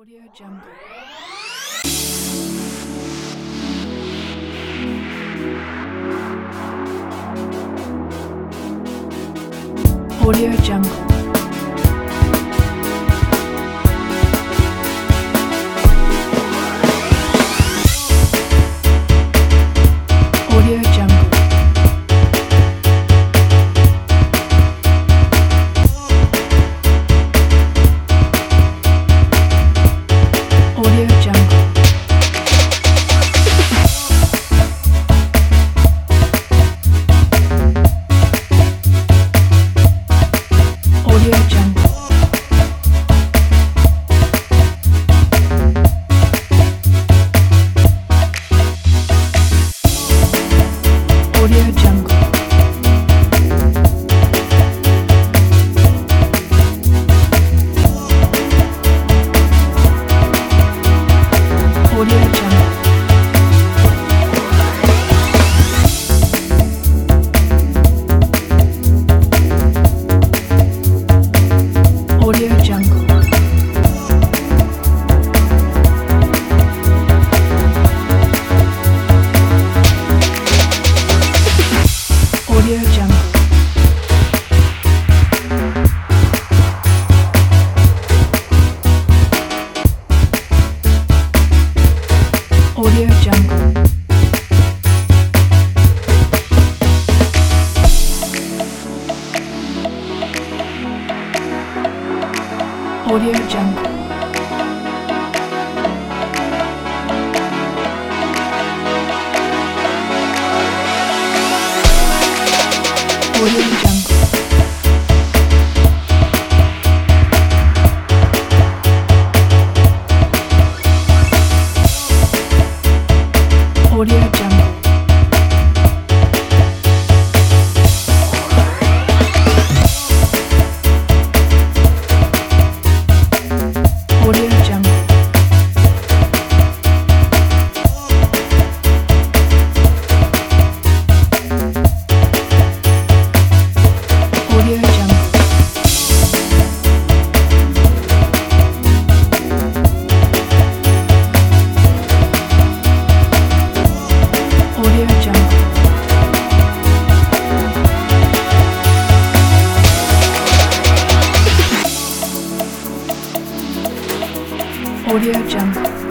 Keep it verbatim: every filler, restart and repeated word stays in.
Audio Jungle. Audio Jungle. Audio Jungle. Audio Jungle. Audio Jungle. Audio Jungle. Audio Jungle. Audio Jungle. Audio Jungle. Audio Jungle. Audio Jungle. Audio Jungle. Audio Jungle. Audio Jungle. Audio Jungle. Audio Jungle. Audio Jungle.